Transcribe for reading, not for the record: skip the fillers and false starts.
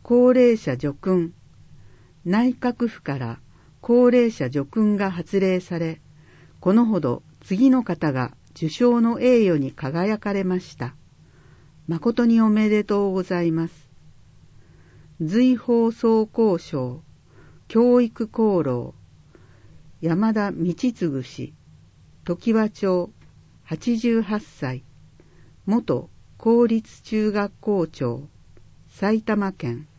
高齢者叙勲、内閣府から高齢者叙勲が発令され、このほど次の方が受賞の栄誉に輝かれました。誠におめでとうございます。随放送公賞、教育功労、山田道次氏、常盤町、88歳、元公立中学校長、埼玉県。